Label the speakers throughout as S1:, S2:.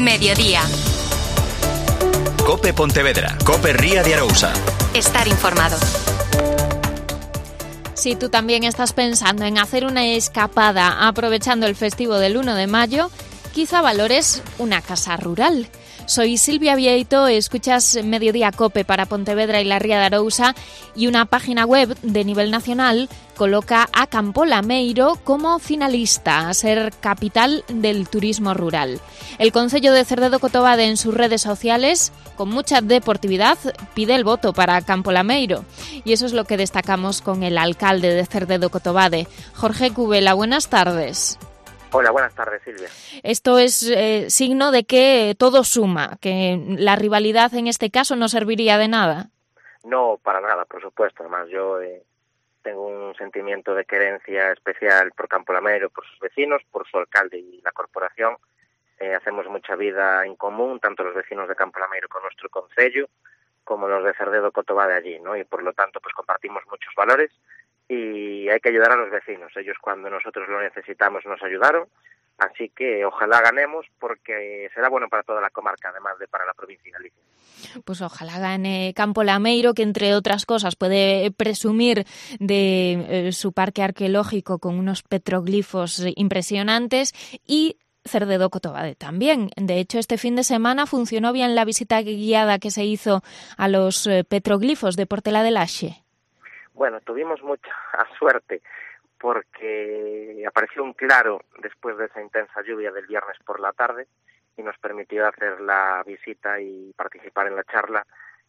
S1: Mediodía.
S2: COPE Pontevedra, COPE Ría de Arousa.
S1: Estar informado.
S3: Si tú también estás pensando en hacer una escapada aprovechando el festivo del 1 de mayo, quizá valores una casa rural. Soy Silvia Vieito, escuchas Mediodía COPE para Pontevedra y la Ría de Arousa, y una página web de nivel nacional coloca a Campo Lameiro como finalista a ser capital del turismo rural. El Concello de Cerdedo Cotobade en sus redes sociales, con mucha deportividad, pide el voto para Campo Lameiro. Y eso es lo que destacamos con el alcalde de Cerdedo Cotobade, Jorge Cubela. Buenas tardes.
S4: Hola, buenas tardes, Silvia.
S3: Esto es signo de que todo suma, que la rivalidad en este caso no serviría de nada.
S4: No, para nada, por supuesto. Además, yo tengo un sentimiento de querencia especial por Campo Lameiro, por sus vecinos, por su alcalde y la corporación. Hacemos mucha vida en común, tanto los vecinos de Campo Lameiro con nuestro concello, como los de Cerdedo Cotobade allí, ¿no? Y por lo tanto, pues compartimos muchos valores. Y hay que ayudar a los vecinos. Ellos cuando nosotros lo necesitamos nos ayudaron, así que ojalá ganemos porque será bueno para toda la comarca, además de para la provincia de Galicia.
S3: Pues ojalá gane Campo Lameiro, que entre otras cosas puede presumir de su parque arqueológico con unos petroglifos impresionantes, y Cerdedo Cotobade también. De hecho, este fin de semana funcionó bien la visita guiada que se hizo a los petroglifos de Portela de Laxe.
S4: Bueno, tuvimos mucha suerte porque apareció un claro después de esa intensa lluvia del viernes por la tarde y nos permitió hacer la visita y participar en la charla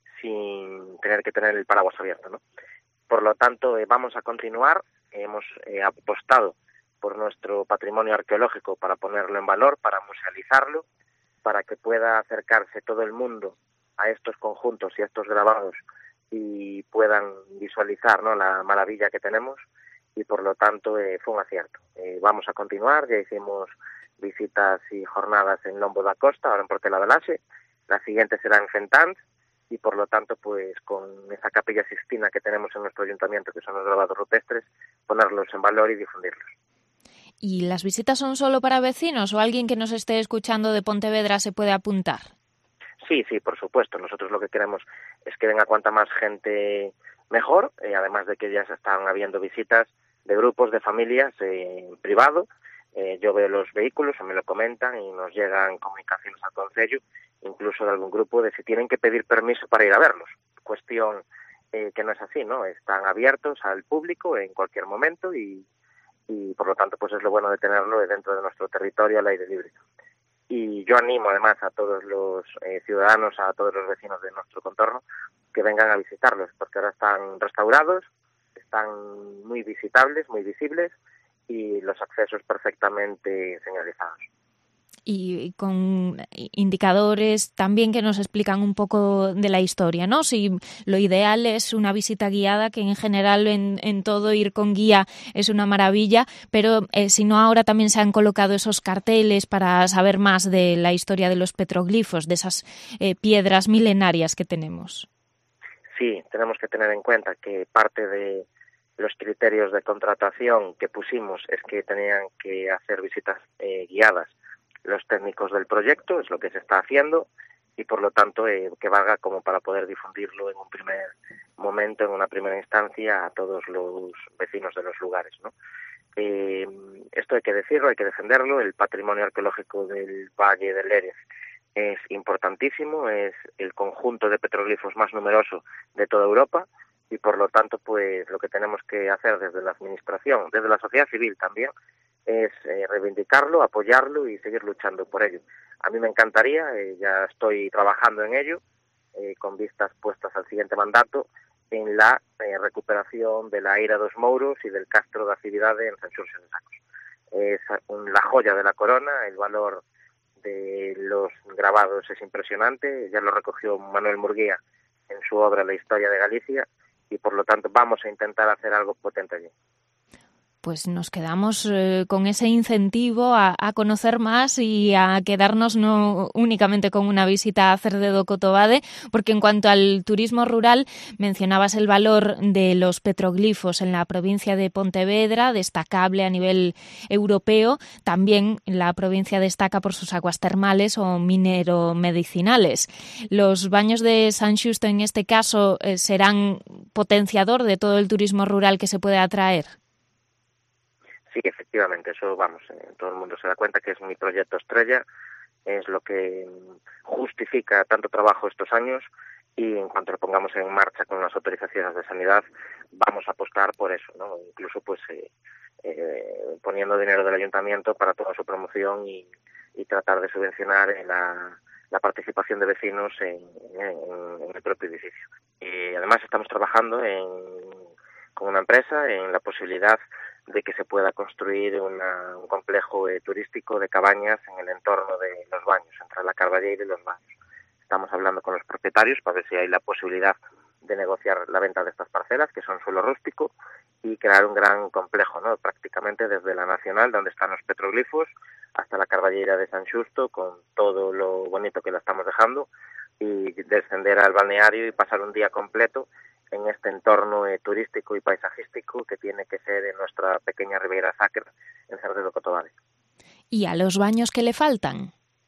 S4: sin tener que tener el paraguas abierto, ¿no? Por lo tanto, vamos a continuar. Hemos apostado por nuestro patrimonio arqueológico para ponerlo en valor, para musealizarlo, para que pueda acercarse todo el mundo a estos conjuntos y a estos grabados y puedan visualizar, ¿no?, la maravilla que tenemos, y por lo tanto fue un acierto. Vamos a continuar, ya hicimos visitas y jornadas en Lombo da Costa, ahora en Portela de Laxe, la siguiente será en Fentáns, y por lo tanto pues con esa capilla Sixtina que tenemos en nuestro ayuntamiento, que son los grabados rupestres, ponerlos en valor y difundirlos.
S3: ¿Y las visitas son solo para vecinos o alguien que nos esté escuchando de Pontevedra se puede apuntar?
S4: Sí, por supuesto. Nosotros lo que queremos es que venga cuanta más gente mejor, además de que ya se están habiendo visitas de grupos, de familias en privado. Yo veo los vehículos, o me lo comentan, y nos llegan comunicaciones al concello, incluso de algún grupo, de si tienen que pedir permiso para ir a verlos. Cuestión que no es así, ¿no? Están abiertos al público en cualquier momento y por lo tanto pues es lo bueno de tenerlo dentro de nuestro territorio al aire libre. Y yo animo además a todos los ciudadanos, a todos los vecinos de nuestro contorno, que vengan a visitarlos, porque ahora están restaurados, están muy visitables, muy visibles, y los accesos perfectamente señalizados.
S3: Y con indicadores también que nos explican un poco de la historia, ¿no? Si lo ideal es una visita guiada, que en general en todo ir con guía es una maravilla, pero si no, ahora también se han colocado esos carteles para saber más de la historia de los petroglifos, de esas piedras milenarias que tenemos.
S4: Sí, tenemos que tener en cuenta que parte de los criterios de contratación que pusimos es que tenían que hacer visitas guiadas los técnicos del proyecto, es lo que se está haciendo, y por lo tanto que valga como para poder difundirlo en un primer momento, en una primera instancia, a todos los vecinos de los lugares, ¿no? Esto hay que decirlo, hay que defenderlo. El patrimonio arqueológico del Valle del Lérez es importantísimo, es el conjunto de petroglifos más numeroso de toda Europa, y por lo tanto pues lo que tenemos que hacer desde la administración, desde la sociedad civil también, es reivindicarlo, apoyarlo y seguir luchando por ello. A mí me encantaría, ya estoy trabajando en ello, con vistas puestas al siguiente mandato, en la recuperación de la Eira dos Mouros y del Castro da Cividade en San Xurxo de Sacos. Es la joya de la corona, el valor de los grabados es impresionante, ya lo recogió Manuel Murguía en su obra La historia de Galicia, y por lo tanto vamos a intentar hacer algo potente allí.
S3: pues nos quedamos con ese incentivo a conocer más y a quedarnos no únicamente con una visita a Cerdedo Cotobade, porque en cuanto al turismo rural, mencionabas el valor de los petroglifos en la provincia de Pontevedra, destacable a nivel europeo. También la provincia destaca por sus aguas termales o mineromedicinales. Los baños de San Xusto, en este caso, serán potenciador de todo el turismo rural que se puede atraer.
S4: Sí, efectivamente, eso todo el mundo se da cuenta que es mi proyecto estrella, es lo que justifica tanto trabajo estos años, y en cuanto lo pongamos en marcha con las autorizaciones de sanidad, vamos a apostar por eso, ¿no? Incluso poniendo dinero del ayuntamiento para toda su promoción y tratar de subvencionar la participación de vecinos en el propio edificio. Además, estamos trabajando con una empresa en la posibilidad de que se pueda construir un complejo turístico de cabañas en el entorno de los baños, entre la Carballeira y los baños. Estamos hablando con los propietarios para ver si hay la posibilidad de negociar la venta de estas parcelas, que son suelo rústico, y crear un gran complejo, ¿no? Prácticamente desde la Nacional, donde están los petroglifos, hasta la Carballeira de San Xusto, con todo lo bonito que la estamos dejando, y descender al balneario y pasar un día completo en este entorno turístico y paisajístico que tiene que ser en nuestra pequeña Ribeira Sacra, en Cerdedo Cotobade.
S3: ¿Y a los baños qué le faltan?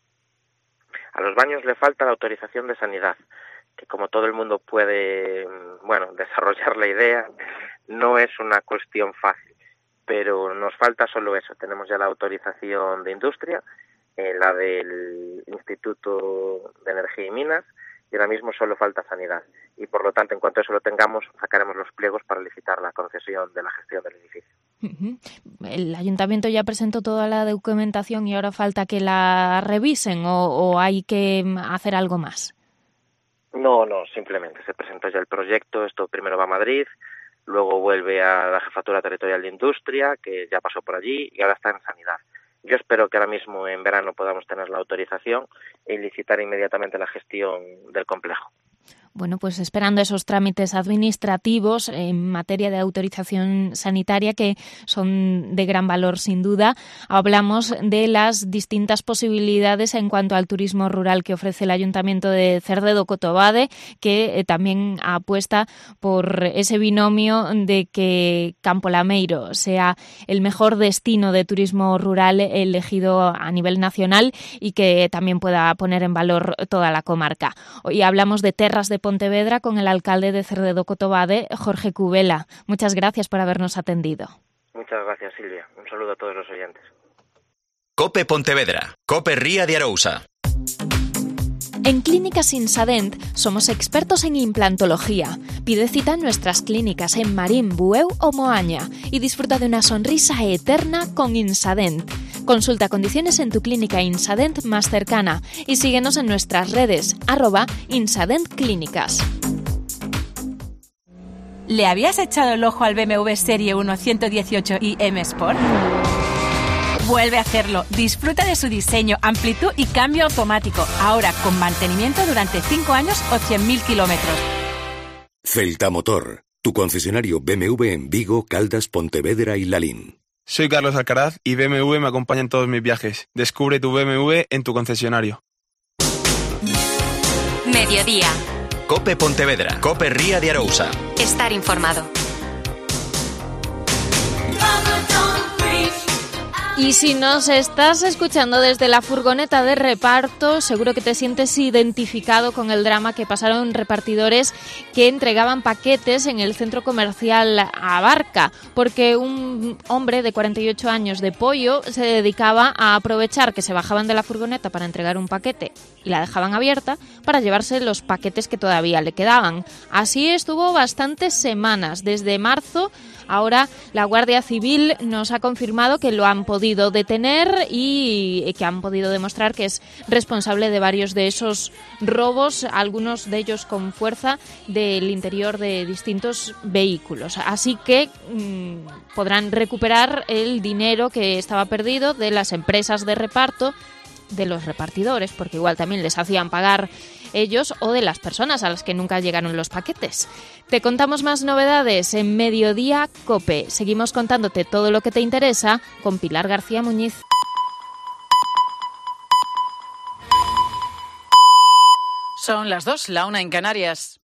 S4: A los baños le falta la autorización de sanidad, que como todo el mundo puede, desarrollar la idea, no es una cuestión fácil, pero nos falta solo eso. Tenemos ya la autorización de industria, la del Instituto de Energía y Minas, y ahora mismo solo falta sanidad. Y por lo tanto, en cuanto a eso lo tengamos, sacaremos los pliegos para licitar la concesión de la gestión del edificio.
S3: ¿El ayuntamiento ya presentó toda la documentación y ahora falta que la revisen o hay que hacer algo más?
S4: No, simplemente se presentó ya el proyecto. Esto primero va a Madrid, luego vuelve a la Jefatura Territorial de Industria, que ya pasó por allí, y ahora está en sanidad. Yo espero que ahora mismo en verano podamos tener la autorización y licitar inmediatamente la gestión del complejo.
S3: Bueno, pues esperando esos trámites administrativos en materia de autorización sanitaria que son de gran valor sin duda, hablamos de las distintas posibilidades en cuanto al turismo rural que ofrece el Ayuntamiento de Cerdedo Cotobade, que también apuesta por ese binomio de que Campo Lameiro sea el mejor destino de turismo rural elegido a nivel nacional y que también pueda poner en valor toda la comarca. Hoy hablamos de Terras de Pontevedra con el alcalde de Cerdedo Cotobade, Jorge Cubela. Muchas gracias por habernos atendido.
S4: Muchas gracias, Silvia. Un saludo a todos los oyentes.
S2: COPE Pontevedra. COPE Ría de Arousa.
S3: En Clínicas Insadent somos expertos en implantología. Pide cita en nuestras clínicas en Marín, Bueu o Moaña y disfruta de una sonrisa eterna con Insadent. Consulta condiciones en tu clínica Insadent más cercana y síguenos en nuestras redes @Insadent Clínicas.
S1: ¿Le habías echado el ojo al BMW Serie 1 118i M Sport? Vuelve a hacerlo. Disfruta de su diseño, amplitud y cambio automático. Ahora con mantenimiento durante 5 años o 100.000 kilómetros.
S5: Celta Motor, tu concesionario BMW en Vigo, Caldas, Pontevedra y Lalín.
S6: Soy Carlos Alcaraz y BMW me acompaña en todos mis viajes. Descubre tu BMW en tu concesionario.
S7: Mediodía.
S2: COPE Pontevedra. COPE Ría de Arousa.
S7: Estar informado.
S3: Y si nos estás escuchando desde la furgoneta de reparto, seguro que te sientes identificado con el drama que pasaron repartidores que entregaban paquetes en el centro comercial Abarca, porque un hombre de 48 años de Pollo se dedicaba a aprovechar que se bajaban de la furgoneta para entregar un paquete y la dejaban abierta para llevarse los paquetes que todavía le quedaban. Así estuvo bastantes semanas, desde marzo. Ahora la Guardia Civil nos ha confirmado que lo han podido detener y que han podido demostrar que es responsable de varios de esos robos, algunos de ellos con fuerza, del interior de distintos vehículos. Así que podrán recuperar el dinero que estaba perdido de las empresas de reparto, de los repartidores, porque igual también les hacían pagar ellos o de las personas a las que nunca llegaron los paquetes. Te contamos más novedades en Mediodía COPE. Seguimos contándote todo lo que te interesa con Pilar García Muñiz.
S8: Son las 2, la 1 en Canarias.